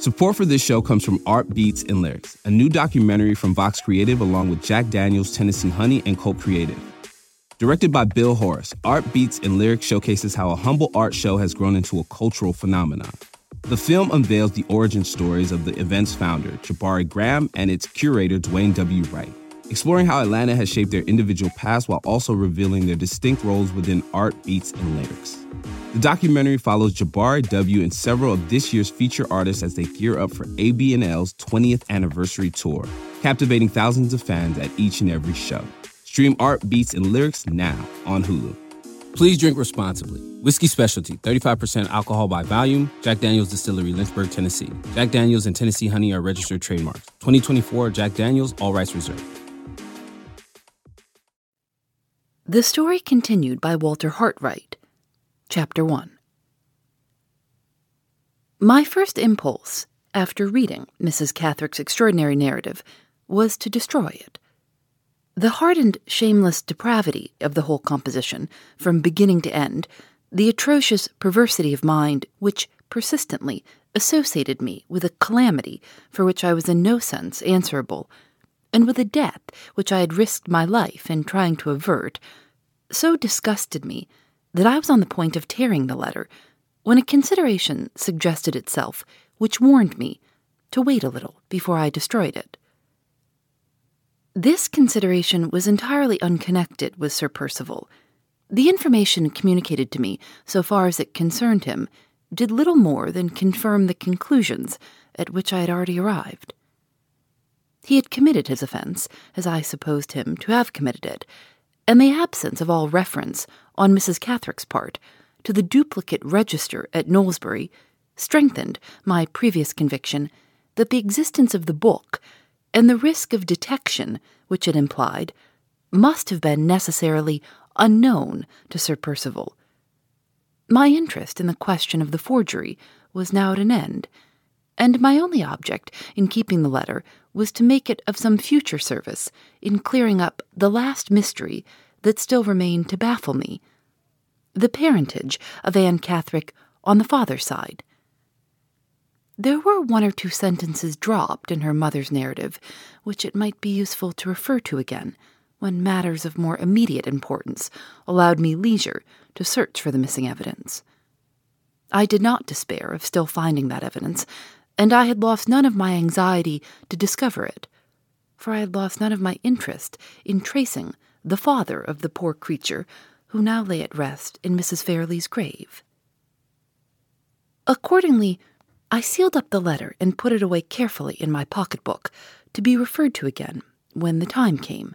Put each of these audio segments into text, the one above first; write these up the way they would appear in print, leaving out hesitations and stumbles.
Support for this show comes from Art Beats and Lyrics, a new documentary from Vox Creative along with Jack Daniels, Tennessee Honey, and Cult Creative. Directed by Bill Horace, Art Beats and Lyrics showcases how a humble art show has grown into a cultural phenomenon. The film unveils the origin stories of the event's founder, Jabari Graham, and its curator, Dwayne W. Wright, exploring how Atlanta has shaped their individual paths while also revealing their distinct roles within Art Beats and Lyrics. The documentary follows Jabari W. and several of this year's feature artists as they gear up for ABNL's 20th anniversary tour, captivating thousands of fans at each and every show. Stream Art Beats and Lyrics now on Hulu. Please drink responsibly. Whiskey Specialty, 35% alcohol by volume. Jack Daniels Distillery, Lynchburg, Tennessee. Jack Daniels and Tennessee Honey are registered trademarks. 2024 Jack Daniels, all rights reserved. The story continued by Walter Hartwright. Chapter 1. My first impulse, after reading Mrs. Catherick's extraordinary narrative, was to destroy it. The hardened, shameless depravity of the whole composition, from beginning to end, the atrocious perversity of mind which persistently associated me with a calamity for which I was in no sense answerable, and with a death which I had risked my life in trying to avert, so disgusted me that I was on the point of tearing the letter, when a consideration suggested itself which warned me to wait a little before I destroyed it. This consideration was entirely unconnected with Sir Percival. The information communicated to me, so far as it concerned him, did little more than confirm the conclusions at which I had already arrived. He had committed his offense, as I supposed him to have committed it, and the absence of all reference, on Mrs. Catherick's part, to the duplicate register at Knowlesbury strengthened my previous conviction that the existence of the book and the risk of detection which it implied must have been necessarily unknown to Sir Percival. My interest in the question of the forgery was now at an end, and my only object in keeping the letter was to make it of some future service in clearing up the last mystery that still remained to baffle me, the parentage of Anne Catherick on the father's side. There were one or two sentences dropped in her mother's narrative which it might be useful to refer to again when matters of more immediate importance allowed me leisure to search for the missing evidence. I did not despair of still finding that evidence, and I had lost none of my anxiety to discover it, for I had lost none of my interest in tracing the father of the poor creature who now lay at rest in Mrs. Fairley's grave. Accordingly, I sealed up the letter and put it away carefully in my pocketbook to be referred to again when the time came.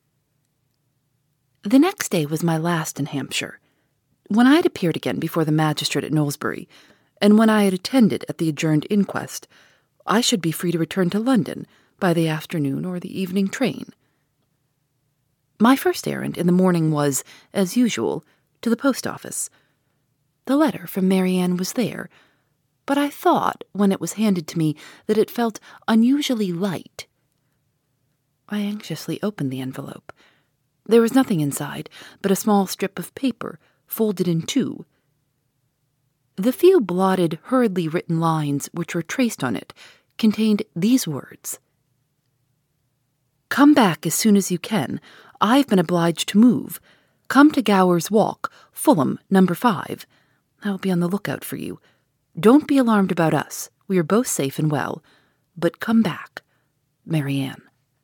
The next day was my last in Hampshire. When I had appeared again before the magistrate at Knowlesbury, and when I had attended at the adjourned inquest, I should be free to return to London by the afternoon or the evening train. My first errand in the morning was, as usual, to the post office. The letter from Marianne was there, but I thought, when it was handed to me, that it felt unusually light. I anxiously opened the envelope. There was nothing inside but a small strip of paper, folded in two. The few blotted, hurriedly written lines which were traced on it contained these words: "Come back as soon as you can. I've been obliged to move. Come to Gower's Walk, Fulham, number 5. I'll be on the lookout for you. Don't be alarmed about us. We are both safe and well. But come back. Marianne."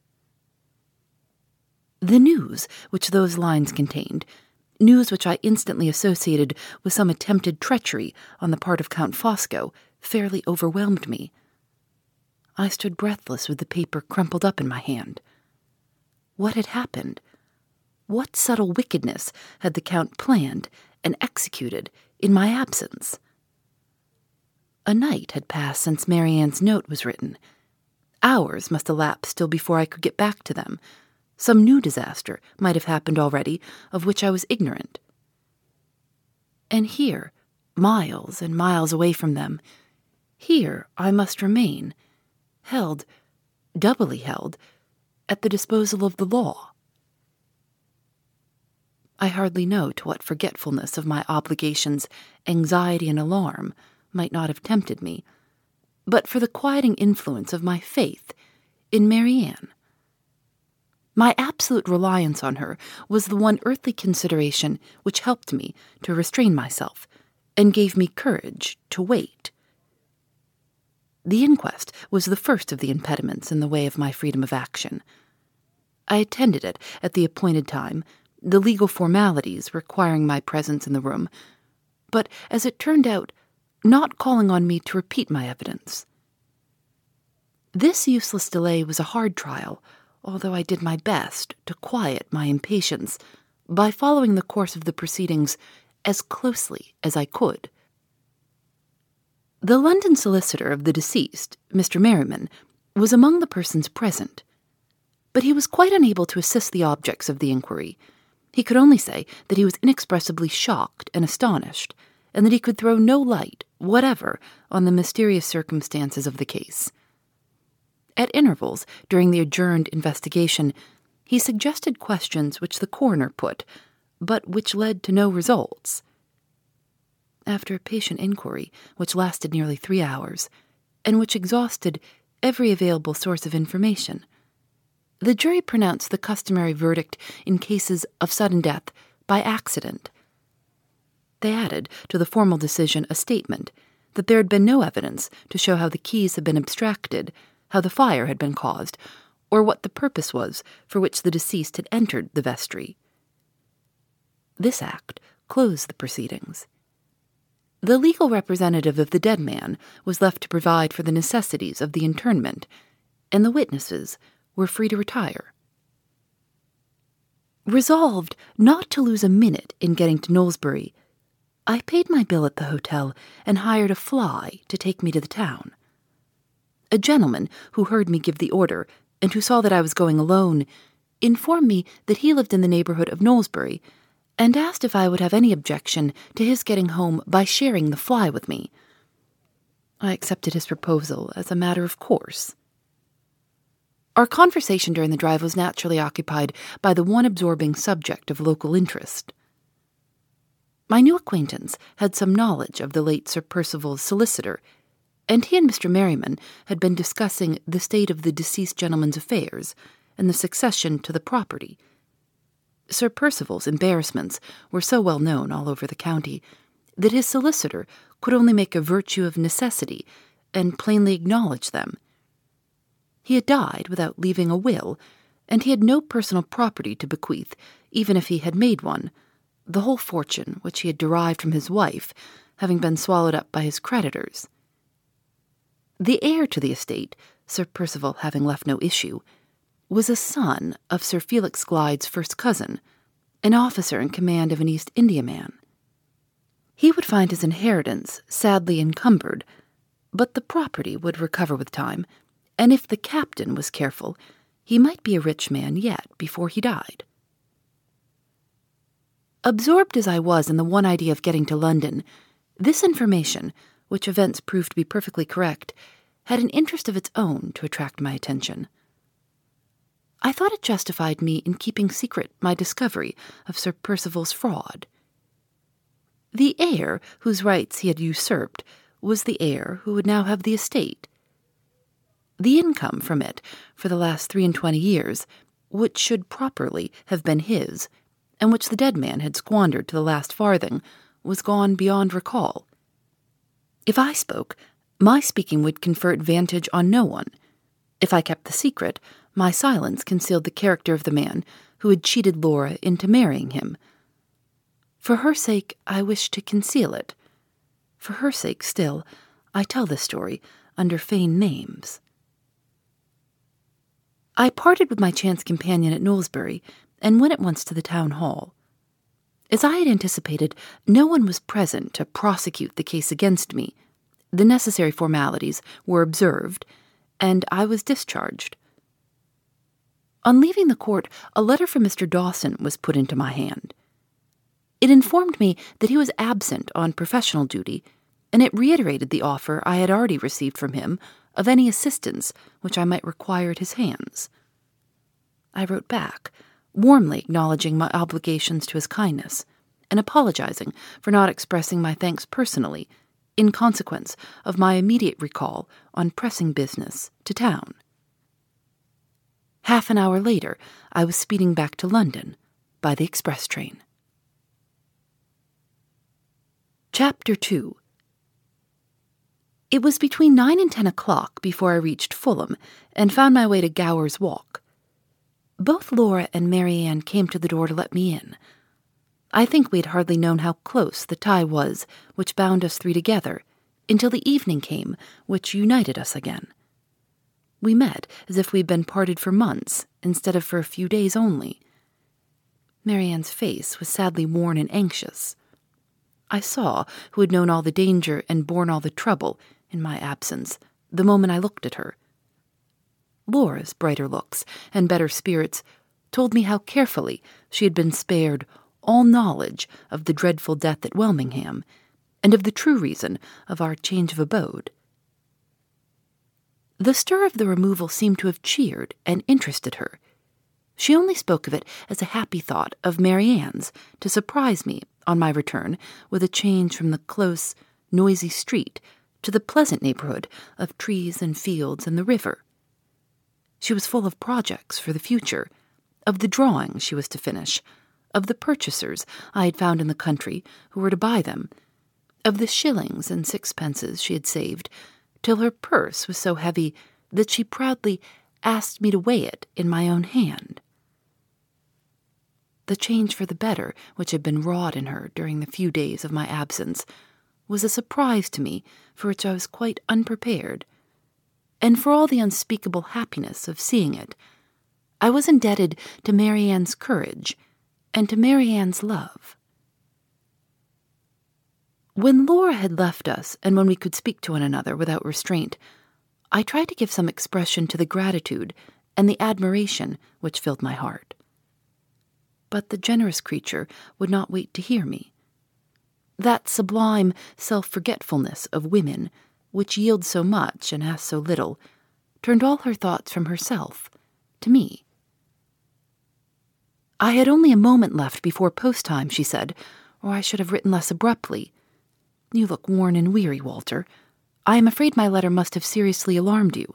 The news which those lines contained, news which I instantly associated with some attempted treachery on the part of Count Fosco, fairly overwhelmed me. I stood breathless with the paper crumpled up in my hand. What had happened? What subtle wickedness had the Count planned and executed in my absence? A night had passed since Marianne's note was written. Hours must elapse still before I could get back to them. Some new disaster might have happened already, of which I was ignorant. And here, miles and miles away from them, here I must remain, held, doubly held, at the disposal of the law. I hardly know to what forgetfulness of my obligations, anxiety, and alarm might not have tempted me, but for the quieting influence of my faith in Marianne. My absolute reliance on her was the one earthly consideration which helped me to restrain myself and gave me courage to wait. The inquest was the first of the impediments in the way of my freedom of action. I attended it at the appointed time, the legal formalities requiring my presence in the room, but, as it turned out, not calling on me to repeat my evidence. This useless delay was a hard trial, although I did my best to quiet my impatience by following the course of the proceedings as closely as I could. The London solicitor of the deceased, Mr. Merriman, was among the persons present, but he was quite unable to assist the objects of the inquiry. He could only say that he was inexpressibly shocked and astonished, and that he could throw no light whatever on the mysterious circumstances of the case. At intervals during the adjourned investigation, he suggested questions which the coroner put, but which led to no results. After a patient inquiry, which lasted nearly 3 hours, and which exhausted every available source of information, the jury pronounced the customary verdict in cases of sudden death by accident. They added to the formal decision a statement that there had been no evidence to show how the keys had been abstracted, how the fire had been caused, or what the purpose was for which the deceased had entered the vestry. This act closed the proceedings. The legal representative of the dead man was left to provide for the necessities of the interment, and the witnesses were free to retire. Resolved not to lose a minute in getting to Knowlesbury, I paid my bill at the hotel and hired a fly to take me to the town. A gentleman who heard me give the order, and who saw that I was going alone, informed me that he lived in the neighborhood of Knowlesbury, and asked if I would have any objection to his getting home by sharing the fly with me. I accepted his proposal as a matter of course. Our conversation during the drive was naturally occupied by the one absorbing subject of local interest. My new acquaintance had some knowledge of the late Sir Percival's solicitor, and he and Mr. Merriman had been discussing the state of the deceased gentleman's affairs and the succession to the property. Sir Percival's embarrassments were so well known all over the county that his solicitor could only make a virtue of necessity and plainly acknowledge them. He had died without leaving a will, and he had no personal property to bequeath, even if he had made one, the whole fortune which he had derived from his wife having been swallowed up by his creditors. The heir to the estate, Sir Percival having left no issue, was a son of Sir Felix Glyde's first cousin, an officer in command of an East Indiaman. He would find his inheritance sadly encumbered, but the property would recover with time, and if the captain was careful, he might be a rich man yet before he died. Absorbed as I was in the one idea of getting to London, this information, which events proved to be perfectly correct, had an interest of its own to attract my attention. I thought it justified me in keeping secret my discovery of Sir Percival's fraud. The heir whose rights he had usurped was the heir who would now have the estate. The income from it for the last 23 years, which should properly have been his, and which the dead man had squandered to the last farthing, was gone beyond recall. If I spoke, my speaking would confer advantage on no one. If I kept the secret, my silence concealed the character of the man who had cheated Laura into marrying him. For her sake, I wished to conceal it. For her sake still, I tell this story under feigned names. I parted with my chance companion at Knowlesbury and went at once to the town hall. As I had anticipated, no one was present to prosecute the case against me. The necessary formalities were observed, and I was discharged. On leaving the court, a letter from Mr. Dawson was put into my hand. It informed me that he was absent on professional duty, and it reiterated the offer I had already received from him of any assistance which I might require at his hands. I wrote back, warmly acknowledging my obligations to his kindness, and apologizing for not expressing my thanks personally, in consequence of my immediate recall on pressing business to town. Half an hour later, I was speeding back to London by the express train. Chapter 2. It was between 9 and 10 o'clock before I reached Fulham and found my way to Gower's Walk. Both Laura and Marianne came to the door to let me in. I think we had hardly known how close the tie was which bound us three together until the evening came which united us again. We met as if we had been parted for months instead of for a few days only. Marianne's face was sadly worn and anxious. I saw who had known all the danger and borne all the trouble in my absence the moment I looked at her. Laura's brighter looks and better spirits told me how carefully she had been spared all knowledge of the dreadful death at Welmingham and of the true reason of our change of abode. The stir of the removal seemed to have cheered and interested her. She only spoke of it as a happy thought of Marianne's to surprise me on my return with a change from the close, noisy street to the pleasant neighborhood of trees and fields and the river. She was full of projects for the future, of the drawings she was to finish, of the purchasers I had found in the country who were to buy them, of the shillings and sixpences she had saved, till her purse was so heavy that she proudly asked me to weigh it in my own hand. The change for the better which had been wrought in her during the few days of my absence was a surprise to me for which I was quite unprepared, and for all the unspeakable happiness of seeing it, I was indebted to Marianne's courage and to Marianne's love. When Laura had left us, and when we could speak to one another without restraint, I tried to give some expression to the gratitude and the admiration which filled my heart. But the generous creature would not wait to hear me. That sublime self-forgetfulness of women, which yields so much and asks so little, turned all her thoughts from herself to me. I had only a moment left before post time, she said, or I should have written less abruptly. You look worn and weary, Walter. I am afraid my letter must have seriously alarmed you.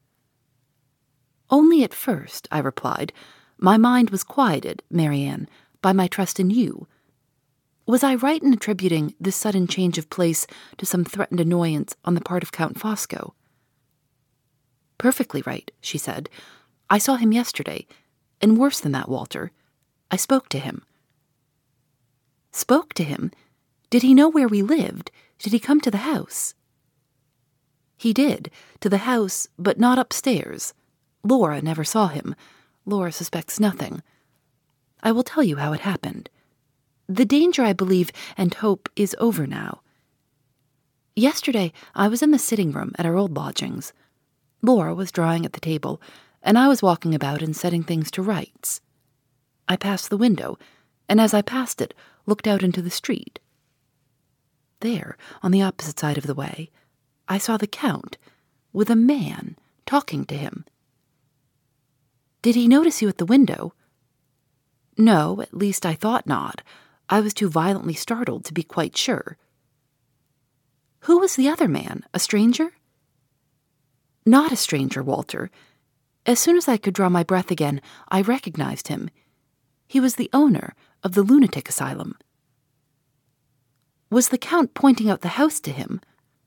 Only at first, I replied. My mind was quieted, Marianne, by my trust in you. Was I right in attributing this sudden change of place to some threatened annoyance on the part of Count Fosco? Perfectly right, she said. I saw him yesterday, and worse than that, Walter, I spoke to him. Spoke to him? Did he know where we lived? Did he come to the house? He did, to the house, but not upstairs. Laura never saw him. Laura suspects nothing. I will tell you how it happened. The danger, I believe and hope, is over now. Yesterday I was in the sitting room at our old lodgings. Laura was drawing at the table, and I was walking about and setting things to rights. I passed the window, and as I passed it, looked out into the street. There, on the opposite side of the way, I saw the Count, with a man talking to him. Did he notice you at the window? No, at least I thought not. I was too violently startled to be quite sure. Who was the other man? A stranger? Not a stranger, Walter. As soon as I could draw my breath again, I recognized him. He was the owner of the lunatic asylum. Was the Count pointing out the house to him?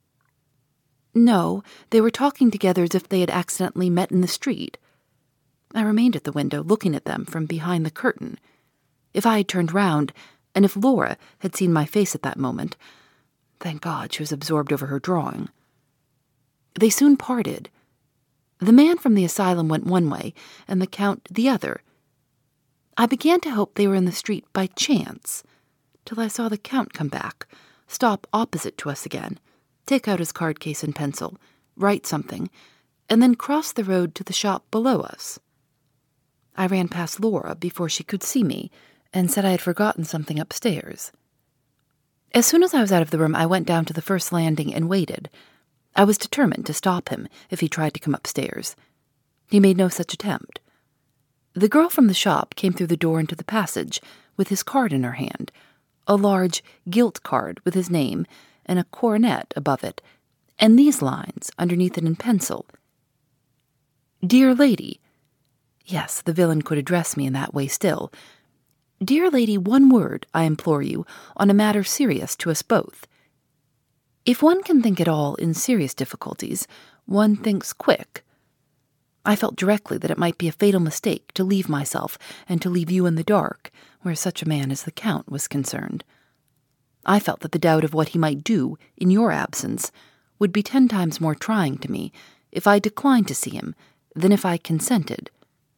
No, they were talking together as if they had accidentally met in the street. I remained at the window, looking at them from behind the curtain. If I had turned round, and if Laura had seen my face at that moment, thank God she was absorbed over her drawing. They soon parted. The man from the asylum went one way, and the Count the other. I began to hope they were in the street by chance, till I saw the Count come back, stop opposite to us again, take out his card case and pencil, write something, and then cross the road to the shop below us. I ran past Laura before she could see me, and said I had forgotten something upstairs. As soon as I was out of the room, I went down to the first landing and waited. I was determined to stop him if he tried to come upstairs. He made no such attempt. The girl from the shop came through the door into the passage, with his card in her hand, a large gilt card with his name and a coronet above it, and these lines underneath it in pencil. Dear Lady. Yes, the villain could address me in that way still. Dear Lady, one word, I implore you, on a matter serious to us both. If one can think at all in serious difficulties, one thinks quick. I felt directly that it might be a fatal mistake to leave myself and to leave you in the dark, where such a man as the Count was concerned. I felt that the doubt of what he might do in your absence would be 10 times more trying to me if I declined to see him than if I consented.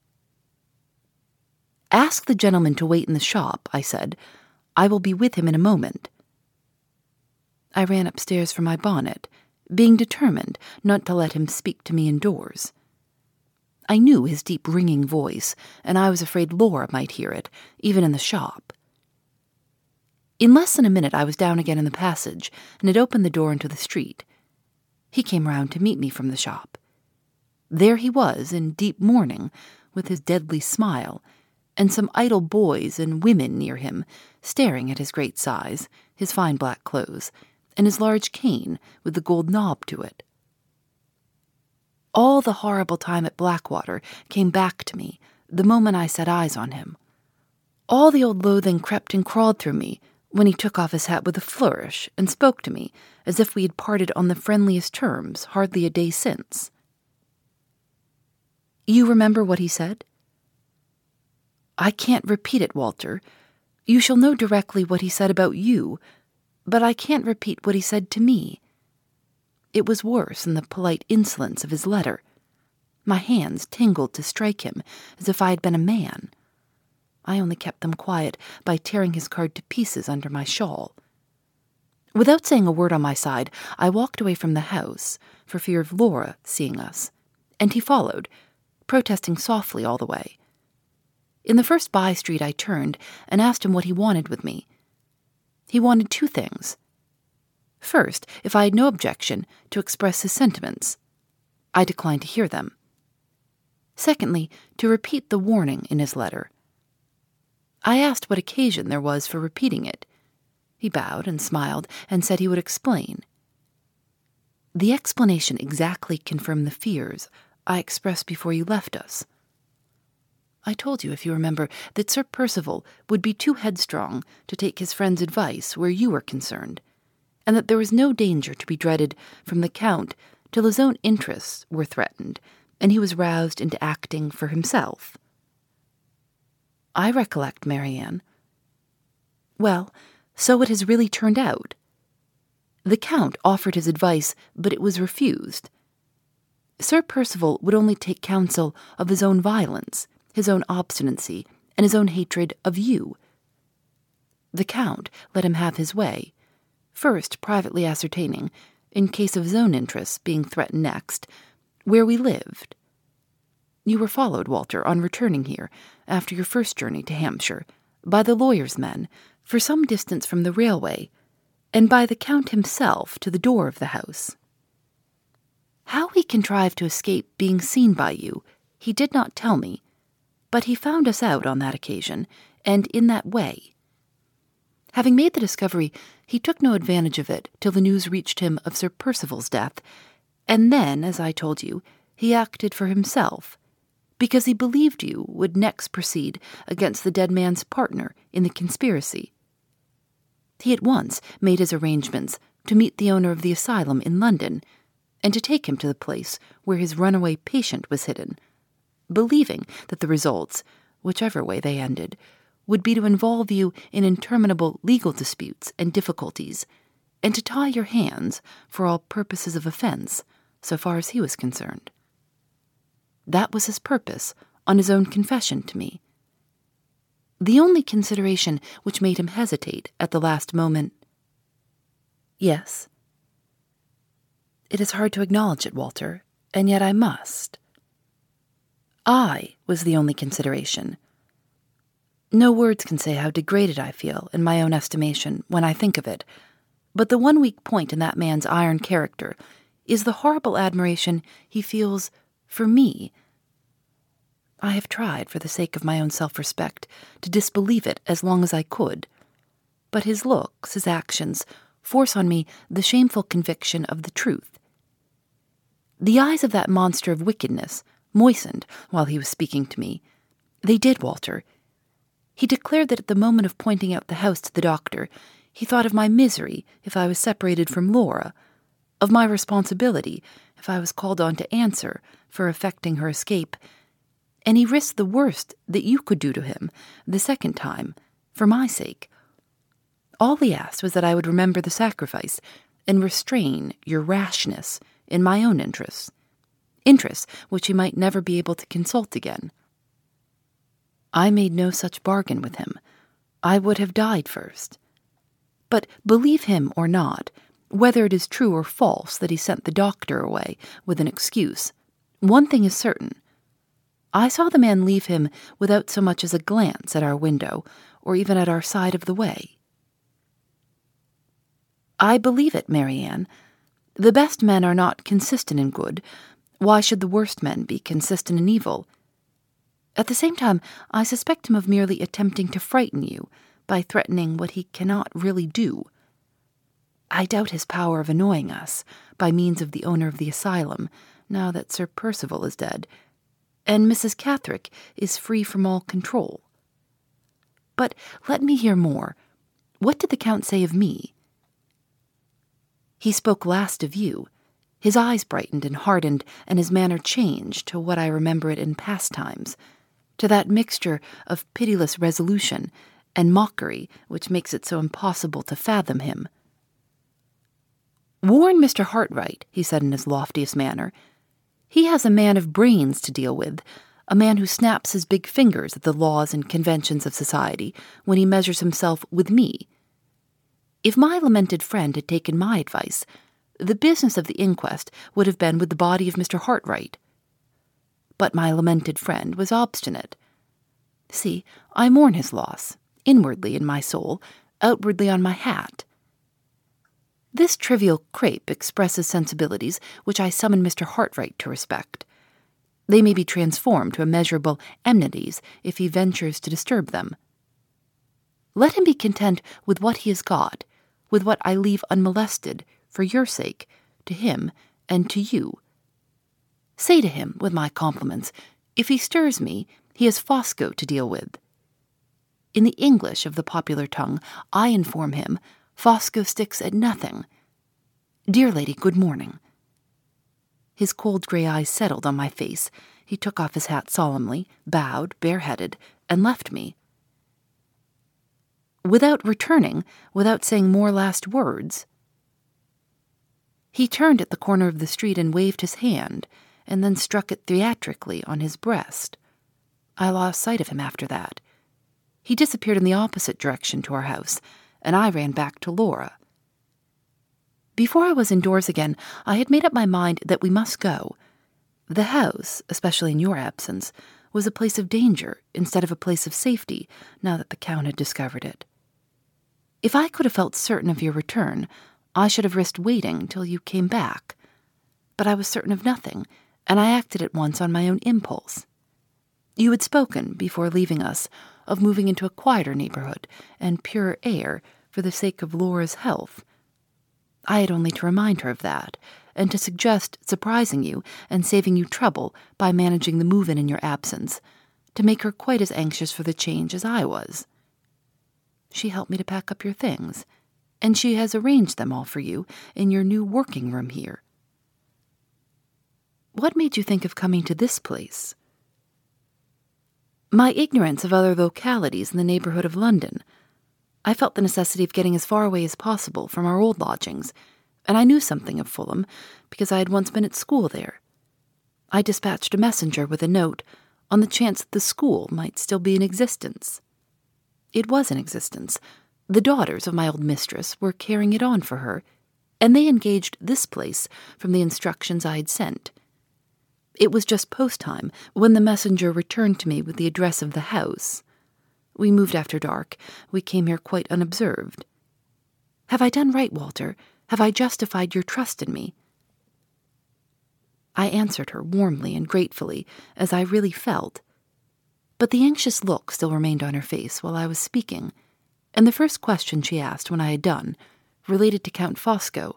Ask the gentleman to wait in the shop, I said. I will be with him in a moment. I ran upstairs for my bonnet, being determined not to let him speak to me indoors. I knew his deep ringing voice, and I was afraid Laura might hear it, even in the shop. In less than a minute I was down again in the passage, and had opened the door into the street. He came round to meet me from the shop. There he was, in deep mourning, with his deadly smile, and some idle boys and women near him, staring at his great size, his fine black clothes, and his large cane with the gold knob to it. All the horrible time at Blackwater came back to me the moment I set eyes on him. All the old loathing crept and crawled through me when he took off his hat with a flourish and spoke to me as if we had parted on the friendliest terms hardly a day since. You remember what he said? I can't repeat it, Walter. You shall know directly what he said about you, but I can't repeat what he said to me. It was worse than the polite insolence of his letter. My hands tingled to strike him as if I had been a man. I only kept them quiet by tearing his card to pieces under my shawl. Without saying a word on my side, I walked away from the house, for fear of Laura seeing us, and he followed, protesting softly all the way. In the first by-street I turned and asked him what he wanted with me. He wanted 2 things. First, if I had no objection to express his sentiments. I declined to hear them. Secondly, to repeat the warning in his letter. I asked what occasion there was for repeating it. He bowed and smiled and said he would explain. The explanation exactly confirmed the fears I expressed before you left us. I told you, if you remember, that Sir Percival would be too headstrong to take his friend's advice where you were concerned, and that there was no danger to be dreaded from the Count till his own interests were threatened, and he was roused into acting for himself. I recollect, Marianne. Well, so it has really turned out. The Count offered his advice, but it was refused. Sir Percival would only take counsel of his own violence, his own obstinacy, and his own hatred of you. The Count let him have his way, first privately ascertaining, in case of his own interests being threatened next, where we lived. You were followed, Walter, on returning here, after your first journey to Hampshire, by the lawyer's men, for some distance from the railway, and by the Count himself to the door of the house. How he contrived to escape being seen by you, he did not tell me, but he found us out on that occasion, and in that way. Having made the discovery, he took no advantage of it till the news reached him of Sir Percival's death, and then, as I told you, he acted for himself, because he believed you would next proceed against the dead man's partner in the conspiracy. He at once made his arrangements to meet the owner of the asylum in London, and to take him to the place where his runaway patient was hidden, believing that the results, whichever way they ended, would be to involve you in interminable legal disputes and difficulties, and to tie your hands for all purposes of offense, so far as he was concerned. That was his purpose, on his own confession to me. The only consideration which made him hesitate at the last moment— Yes. It is hard to acknowledge it, Walter, and yet I must. I was the only consideration. No words can say how degraded I feel in my own estimation when I think of it, but the one weak point in that man's iron character is the horrible admiration he feels for me. I have tried, for the sake of my own self-respect, to disbelieve it as long as I could, but his looks, his actions, force on me the shameful conviction of the truth. The eyes of that monster of wickedness moistened while he was speaking to me. They did, Walter. He declared that at the moment of pointing out the house to the doctor, he thought of my misery if I was separated from Laura, of my responsibility if I was called on to answer for effecting her escape, and he risked the worst that you could do to him the second time, for my sake. All he asked was that I would remember the sacrifice and restrain your rashness in my own interests which he might never be able to consult again. I made no such bargain with him. I would have died first. But believe him or not, whether it is true or false that he sent the doctor away with an excuse, one thing is certain. I saw the man leave him without so much as a glance at our window, or even at our side of the way. I believe it, Marianne. The best men are not consistent in good. Why should the worst men be consistent in evil? At the same time, I suspect him of merely attempting to frighten you by threatening what he cannot really do. I doubt his power of annoying us by means of the owner of the asylum, now that Sir Percival is dead, and Mrs. Catherick is free from all control. But let me hear more. What did the Count say of me? He spoke last of you. His eyes brightened and hardened, and his manner changed to what I remember it in past times, to that mixture of pitiless resolution and mockery which makes it so impossible to fathom him. "Warn Mr. Hartright," he said in his loftiest manner. "He has a man of brains to deal with, a man who snaps his big fingers at the laws and conventions of society when he measures himself with me. If my lamented friend had taken my advice, the business of the inquest would have been with the body of Mr. Hartright. But my lamented friend was obstinate. See, I mourn his loss, inwardly in my soul, outwardly on my hat. This trivial crepe expresses sensibilities which I summon Mr. Hartright to respect. They may be transformed to immeasurable enmities if he ventures to disturb them. Let him be content with what he has got, with what I leave unmolested, for your sake, to him and to you. Say to him, with my compliments, if he stirs me, he has Fosco to deal with. In the English of the popular tongue, I inform him, Fosco sticks at nothing. Dear lady, good morning." His cold grey eyes settled on my face. He took off his hat solemnly, bowed, bareheaded, and left me. Without returning, without saying more last words. He turned at the corner of the street and waved his hand, and then struck it theatrically on his breast. I lost sight of him after that. He disappeared in the opposite direction to our house, and I ran back to Laura. Before I was indoors again, I had made up my mind that we must go. The house, especially in your absence, was a place of danger instead of a place of safety, now that the Count had discovered it. If I could have felt certain of your return, I should have risked waiting till you came back. But I was certain of nothing, and I acted at once on my own impulse. You had spoken, before leaving us, of moving into a quieter neighborhood and purer air for the sake of Laura's health. I had only to remind her of that, and to suggest surprising you and saving you trouble by managing the move-in in your absence, to make her quite as anxious for the change as I was. She helped me to pack up your things, and she has arranged them all for you in your new working room here. What made you think of coming to this place? My ignorance of other localities in the neighborhood of London. I felt the necessity of getting as far away as possible from our old lodgings, and I knew something of Fulham because I had once been at school there. I dispatched a messenger with a note on the chance that the school might still be in existence. It was in existence. The daughters of my old mistress were carrying it on for her, and they engaged this place from the instructions I had sent. It was just post time when the messenger returned to me with the address of the house. We moved after dark. We came here quite unobserved. Have I done right, Walter? Have I justified your trust in me? I answered her warmly and gratefully, as I really felt. But the anxious look still remained on her face while I was speaking, and the first question she asked when I had done related to Count Fosco.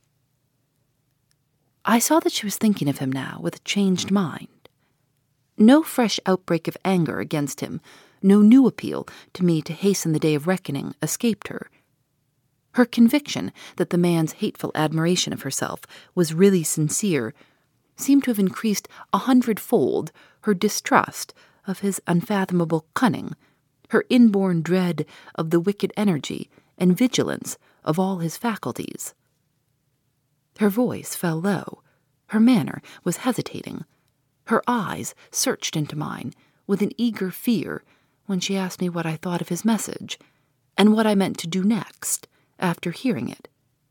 I saw that she was thinking of him now with a changed mind. No fresh outbreak of anger against him, no new appeal to me to hasten the day of reckoning escaped her. Her conviction that the man's hateful admiration of herself was really sincere seemed to have increased 100-fold her distrust of his unfathomable cunning, her inborn dread of the wicked energy and vigilance of all his faculties. Her voice fell low, her manner was hesitating, her eyes searched into mine with an eager fear when she asked me what I thought of his message, and what I meant to do next after hearing it.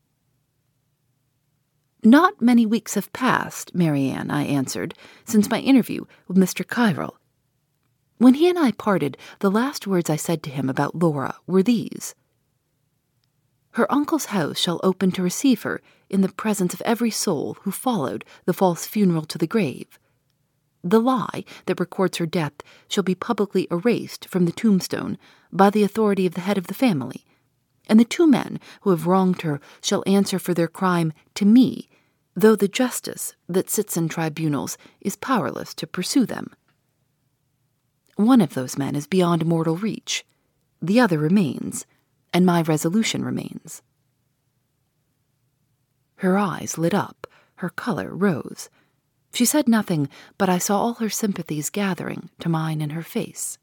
"Not many weeks have passed, Marianne," I answered, "since my interview with Mr. Kyrle. When he and I parted, the last words I said to him about Laura were these: 'Her uncle's house shall open to receive her in the presence of every soul who followed the false funeral to the grave. The lie that records her death shall be publicly erased from the tombstone by the authority of the head of the family, and the two men who have wronged her shall answer for their crime to me, though the justice that sits in tribunals is powerless to pursue them. One of those men is beyond mortal reach, the other remains, and my resolution remains.' Her eyes lit up, her color rose. She said nothing, but I saw all her sympathies gathering to mine in her face.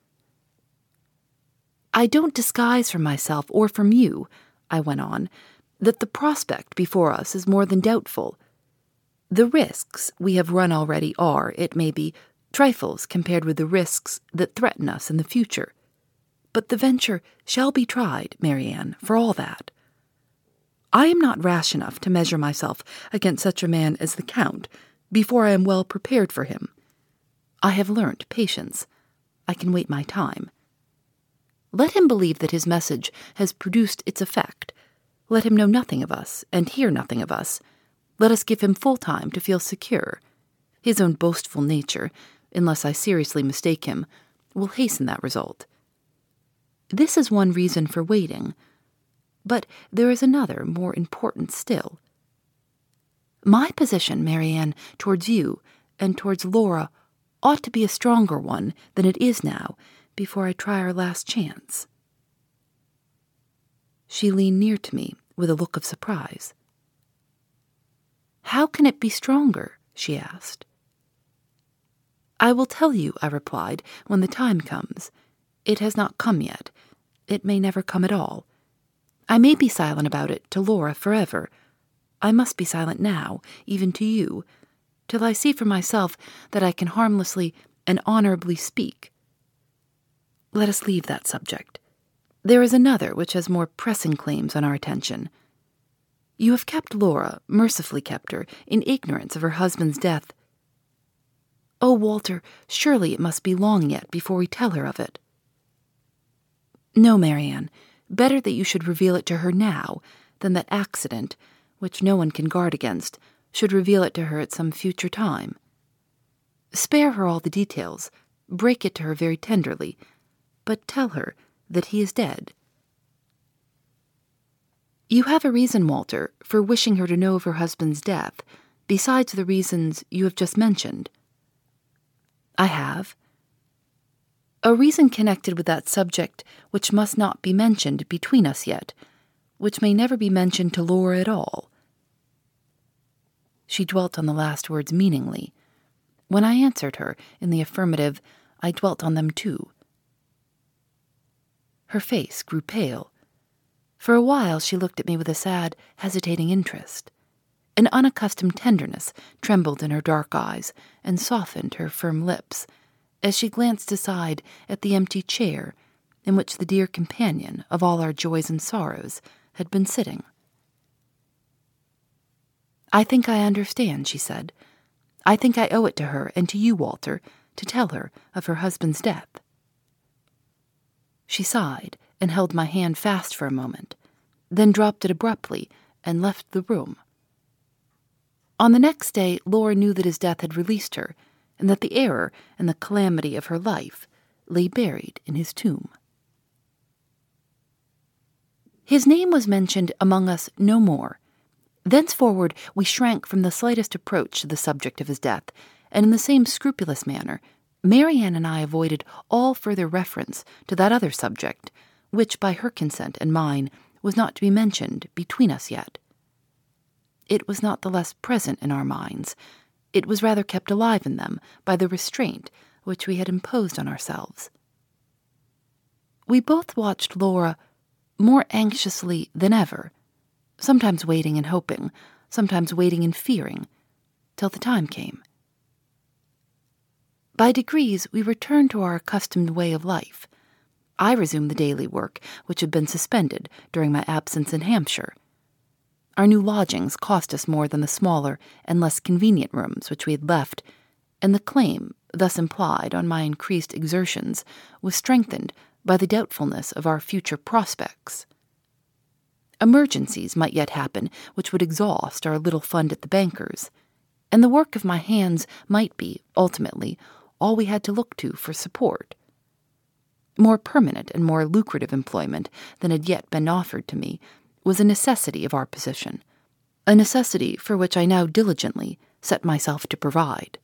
'I don't disguise from myself or from you,' I went on, 'that the prospect before us is more than doubtful. The risks we have run already are, it may be, trifles compared with the risks that threaten us in the future. But the venture shall be tried, Marianne, for all that. I am not rash enough to measure myself against such a man as the Count before I am well prepared for him. I have learnt patience. I can wait my time. Let him believe that his message has produced its effect. Let him know nothing of us and hear nothing of us. Let us give him full time to feel secure. His own boastful nature, unless I seriously mistake him, will hasten that result. This is one reason for waiting, but there is another more important still. My position, Marianne, towards you and towards Laura ought to be a stronger one than it is now before I try our last chance." She leaned near to me with a look of surprise. "How can it be stronger?" she asked. "I will tell you," I replied, "when the time comes. It has not come yet. It may never come at all. I may be silent about it to Laura forever. I must be silent now, even to you, till I see for myself that I can harmlessly and honorably speak. Let us leave that subject. There is another which has more pressing claims on our attention. You have kept Laura, mercifully kept her, in ignorance of her husband's death. Oh, Walter, surely it must be long yet before we tell her of it." "No, Marianne, better that you should reveal it to her now than that accident, which no one can guard against, should reveal it to her at some future time. Spare her all the details, break it to her very tenderly, but tell her that he is dead." "You have a reason, Walter, for wishing her to know of her husband's death, besides the reasons you have just mentioned." "I have. A reason connected with that subject which must not be mentioned between us yet, which may never be mentioned to Laura at all." She dwelt on the last words meaningly. When I answered her in the affirmative, I dwelt on them too. Her face grew pale. For a while she looked at me with a sad, hesitating interest. An unaccustomed tenderness trembled in her dark eyes and softened her firm lips as she glanced aside at the empty chair in which the dear companion of all our joys and sorrows had been sitting. "I think I understand," she said. "I think I owe it to her and to you, Walter, to tell her of her husband's death." She sighed and held my hand fast for a moment, then dropped it abruptly and left the room. On the next day, Laura knew that his death had released her, and that the error and the calamity of her life lay buried in his tomb. His name was mentioned among us no more. Thenceforward we shrank from the slightest approach to the subject of his death, and in the same scrupulous manner, Marianne and I avoided all further reference to that other subject, which, by her consent and mine, was not to be mentioned between us yet. It was not the less present in our minds. It was rather kept alive in them by the restraint which we had imposed on ourselves. We both watched Laura more anxiously than ever, sometimes waiting and hoping, sometimes waiting and fearing, till the time came. By degrees we returned to our accustomed way of life. I resumed the daily work which had been suspended during my absence in Hampshire. Our new lodgings cost us more than the smaller and less convenient rooms which we had left, and the claim thus implied on my increased exertions was strengthened by the doubtfulness of our future prospects. Emergencies might yet happen which would exhaust our little fund at the banker's, and the work of my hands might be, ultimately, all we had to look to for support. More permanent and more lucrative employment than had yet been offered to me was a necessity of our position, a necessity for which I now diligently set myself to provide.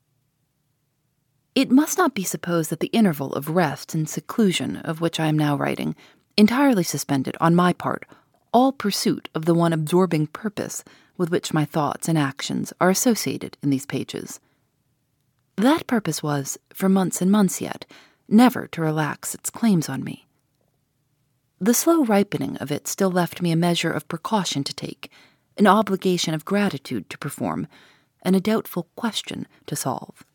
It must not be supposed that the interval of rest and seclusion of which I am now writing entirely suspended, on my part, all pursuit of the one absorbing purpose with which my thoughts and actions are associated in these pages. That purpose was, for months and months yet, never to relax its claims on me. The slow ripening of it still left me a measure of precaution to take, an obligation of gratitude to perform, and a doubtful question to solve.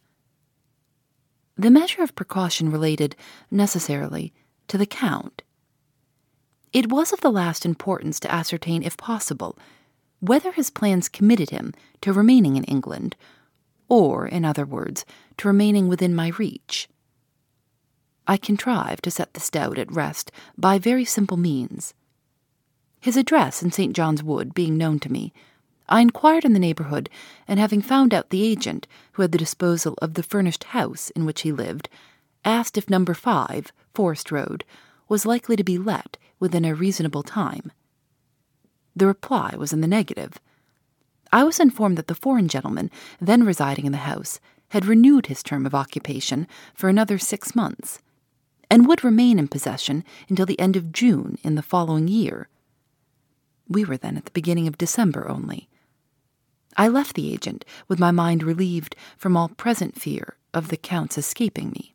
The measure of precaution related, necessarily, to the Count. It was of the last importance to ascertain, if possible, whether his plans committed him to remaining in England, or, in other words, to remaining within my reach. I contrived to set this doubt at rest by very simple means. His address in St. John's Wood being known to me, I inquired in the neighborhood, and having found out the agent who had the disposal of the furnished house in which he lived, asked if No. 5, Forest Road, was likely to be let within a reasonable time. The reply was in the negative. I was informed that the foreign gentleman then residing in the house had renewed his term of occupation for another 6 months, and would remain in possession until the end of June in the following year. We were then at the beginning of December only. I left the agent with my mind relieved from all present fear of the Count's escaping me.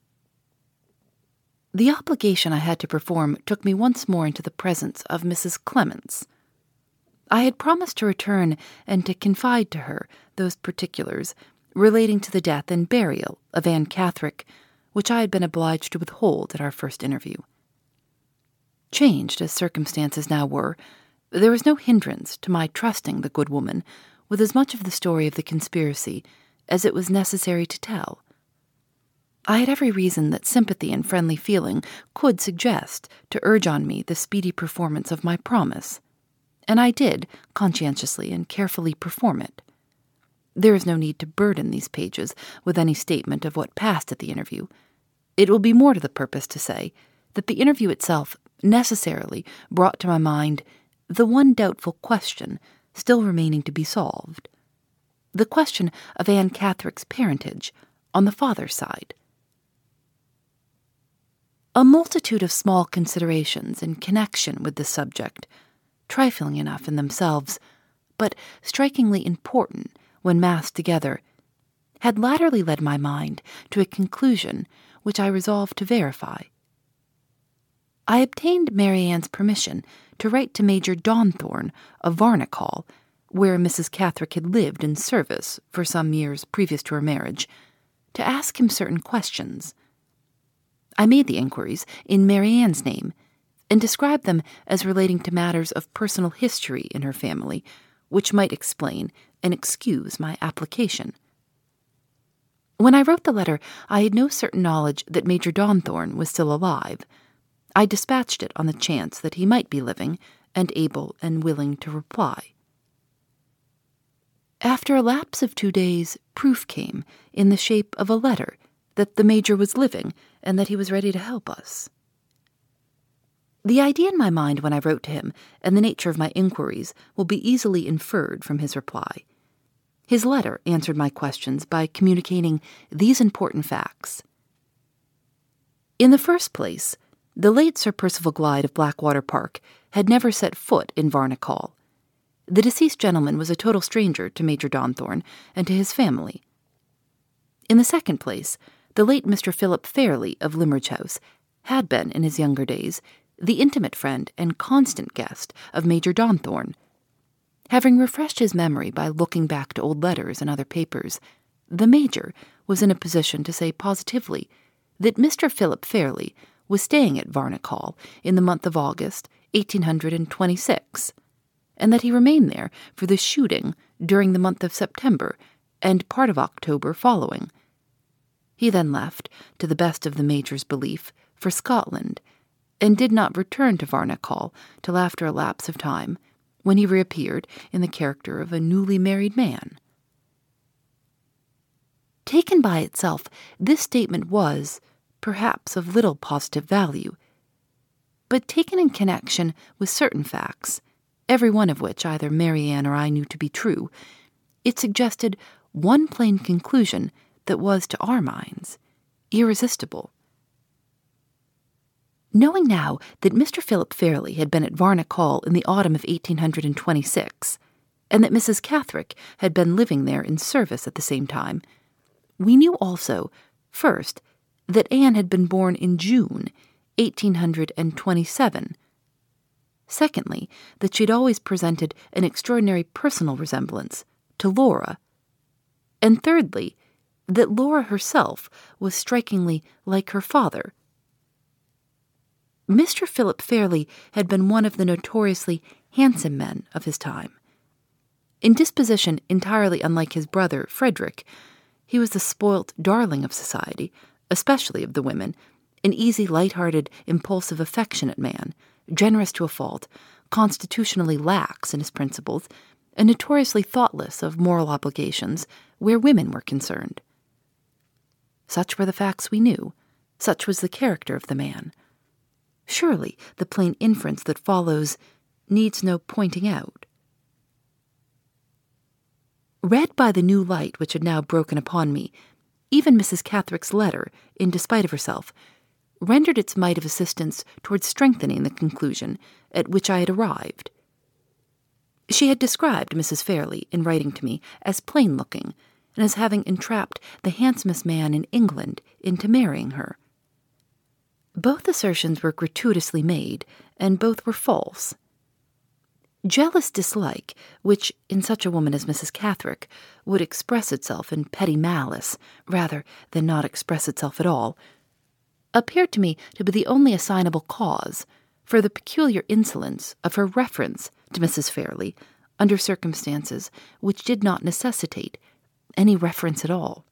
The obligation I had to perform took me once more into the presence of Mrs. Clements. I had promised to return and to confide to her those particulars relating to the death and burial of Anne Catherick, which I had been obliged to withhold at our first interview. Changed as circumstances now were, there was no hindrance to my trusting the good woman with as much of the story of the conspiracy as it was necessary to tell. I had every reason that sympathy and friendly feeling could suggest to urge on me the speedy performance of my promise, and I did conscientiously and carefully perform it. There is no need to burden these pages with any statement of what passed at the interview. It will be more to the purpose to say that the interview itself necessarily brought to my mind the one doubtful question still remaining to be solved, the question of Anne Catherick's parentage on the father's side. A multitude of small considerations in connection with this subject, trifling enough in themselves, but strikingly important when massed together, had latterly led my mind to a conclusion which I resolved to verify. I obtained Marianne's permission to write to Major Donthorne of Varnock Hall, where Mrs. Catherick had lived in service for some years previous to her marriage, to ask him certain questions. I made the inquiries in Marianne's name, and described them as relating to matters of personal history in her family, which might explain and excuse my application. When I wrote the letter, I had no certain knowledge that Major Donthorne was still alive. I dispatched it on the chance that he might be living and able and willing to reply. After a lapse of 2 days, proof came in the shape of a letter that the Major was living and that he was ready to help us. The idea in my mind when I wrote to him and the nature of my inquiries will be easily inferred from his reply. His letter answered my questions by communicating these important facts. In the first place, the late Sir Percival Glyde of Blackwater Park had never set foot in Varnock Hall. The deceased gentleman was a total stranger to Major Donthorne and to his family. In the second place, the late Mr. Philip Fairley of Limmeridge House had been, in his younger days, the intimate friend and constant guest of Major Donthorne. Having refreshed his memory by looking back to old letters and other papers, the Major was in a position to say positively that Mr. Philip Fairley was staying at Varnock Hall in the month of August, 1826, and that he remained there for the shooting during the month of September and part of October following. He then left, to the best of the Major's belief, for Scotland, and did not return to Varnock Hall till after a lapse of time, when he reappeared in the character of a newly married man. Taken by itself, this statement was, perhaps, of little positive value, but taken in connection with certain facts, every one of which either Marianne or I knew to be true, it suggested one plain conclusion that was, to our minds, irresistible. Knowing now that Mr. Philip Fairley had been at Varnock Hall in the autumn of 1826, and that Mrs. Catherick had been living there in service at the same time, we knew also, first, that Anne had been born in June, 1827. Secondly, that she had always presented an extraordinary personal resemblance to Laura. And thirdly, that Laura herself was strikingly like her father. Mr. Philip Fairley had been one of the notoriously handsome men of his time. In disposition entirely unlike his brother, Frederick, he was the spoilt darling of society, especially of the women, an easy, light-hearted, impulsive, affectionate man, generous to a fault, constitutionally lax in his principles, and notoriously thoughtless of moral obligations where women were concerned. Such were the facts we knew. Such was the character of the man. Surely the plain inference that follows needs no pointing out. Read by the new light which had now broken upon me, even Mrs. Catherick's letter, in despite of herself, rendered its mite of assistance towards strengthening the conclusion at which I had arrived. She had described Mrs. Fairley, in writing to me, as plain-looking, and as having entrapped the handsomest man in England into marrying her. Both assertions were gratuitously made, and both were false. Jealous dislike, which, in such a woman as Mrs. Catherick, would express itself in petty malice, rather than not express itself at all, appeared to me to be the only assignable cause for the peculiar insolence of her reference to Mrs. Fairley under circumstances which did not necessitate any reference at all.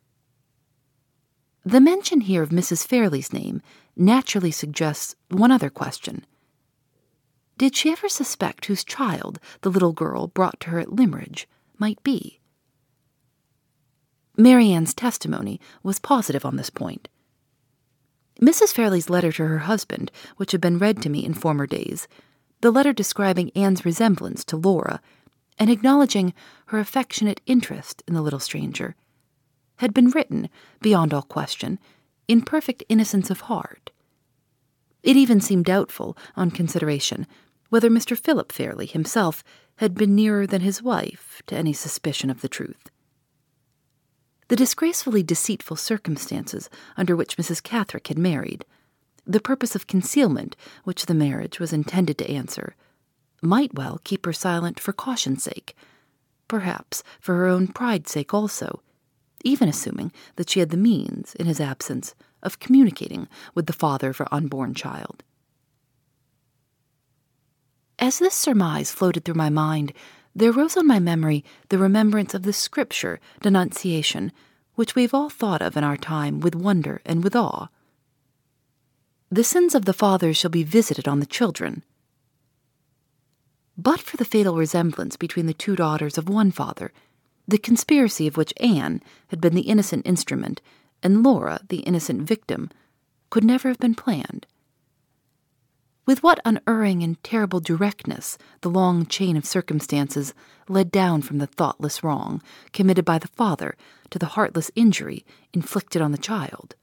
The mention here of Mrs. Fairley's name naturally suggests one other question. Did she ever suspect whose child the little girl brought to her at Limmeridge might be? Marianne's testimony was positive on this point. Mrs. Fairley's letter to her husband, which had been read to me in former days, the letter describing Anne's resemblance to Laura, and acknowledging her affectionate interest in the little stranger, had been written, beyond all question, in perfect innocence of heart. It even seemed doubtful, on consideration, whether Mr. Philip Fairley himself had been nearer than his wife to any suspicion of the truth. The disgracefully deceitful circumstances under which Mrs. Catherick had married, the purpose of concealment which the marriage was intended to answer, might well keep her silent for caution's sake, perhaps for her own pride's sake also, even assuming that she had the means, in his absence, of communicating with the father of her unborn child. As this surmise floated through my mind, there rose on my memory the remembrance of the Scripture denunciation, which we have all thought of in our time with wonder and with awe. The sins of the fathers shall be visited on the children. But for the fatal resemblance between the two daughters of one father, the conspiracy of which Anne had been the innocent instrument and Laura the innocent victim, could never have been planned. With what unerring and terrible directness the long chain of circumstances led down from the thoughtless wrong committed by the father to the heartless injury inflicted on the child.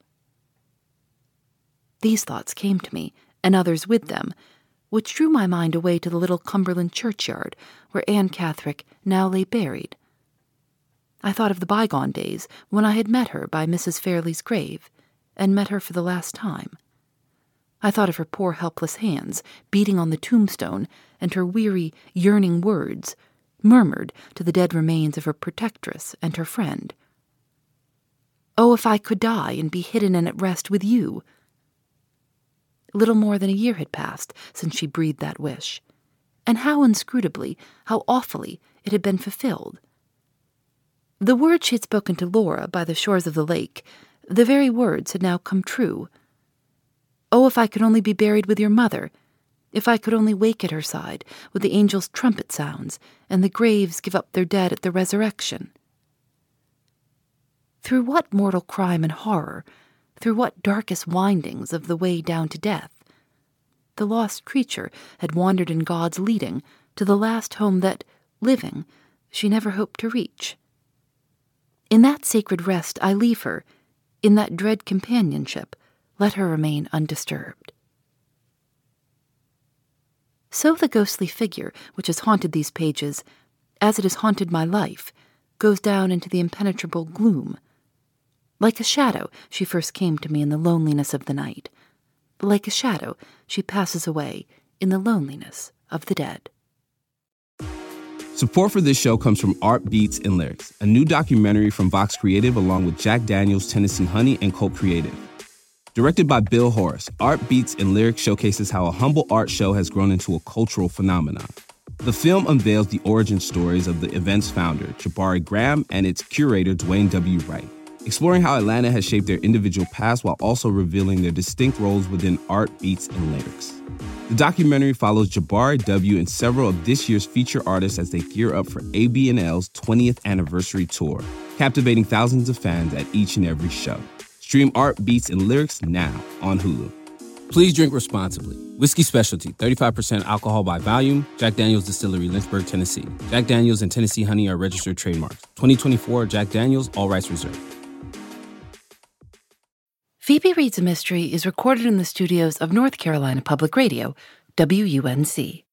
These thoughts came to me, and others with them, which drew my mind away to the little Cumberland churchyard where Anne Catherick now lay buried. I thought of the bygone days when I had met her by Mrs. Fairley's grave, and met her for the last time. I thought of her poor helpless hands beating on the tombstone, and her weary, yearning words, murmured to the dead remains of her protectress and her friend. Oh, if I could die and be hidden and at rest with you! Little more than a year had passed since she breathed that wish, and how inscrutably, how awfully it had been fulfilled. The words she had spoken to Laura by the shores of the lake, the very words had now come true. Oh, if I could only be buried with your mother, if I could only wake at her side with the angels' trumpet sounds, and the graves give up their dead at the resurrection. Through what mortal crime and horror, through what darkest windings of the way down to death, the lost creature had wandered in God's leading to the last home that, living, she never hoped to reach. In that sacred rest I leave her, in that dread companionship, let her remain undisturbed. So the ghostly figure which has haunted these pages, as it has haunted my life, goes down into the impenetrable gloom. Like a shadow, she first came to me in the loneliness of the night. Like a shadow, she passes away in the loneliness of the dead. Support for this show comes from Art Beats and Lyrics, a new documentary from Vox Creative along with Jack Daniels, Tennessee Honey, and Cult Creative. Directed by Bill Horace, Art Beats and Lyrics showcases how a humble art show has grown into a cultural phenomenon. The film unveils the origin stories of the event's founder, Jabari Graham, and its curator, Dwayne W. Wright, exploring how Atlanta has shaped their individual paths while also revealing their distinct roles within art, beats, and lyrics. The documentary follows Jabari W. and several of this year's feature artists as they gear up for ABNL's 20th anniversary tour, captivating thousands of fans at each and every show. Stream Art, Beats, and Lyrics now on Hulu. Please drink responsibly. Whiskey Specialty, 35% alcohol by volume. Jack Daniel's Distillery, Lynchburg, Tennessee. Jack Daniel's and Tennessee Honey are registered trademarks. 2024 Jack Daniel's, all rights reserved. Phoebe Reads a Mystery is recorded in the studios of North Carolina Public Radio, WUNC.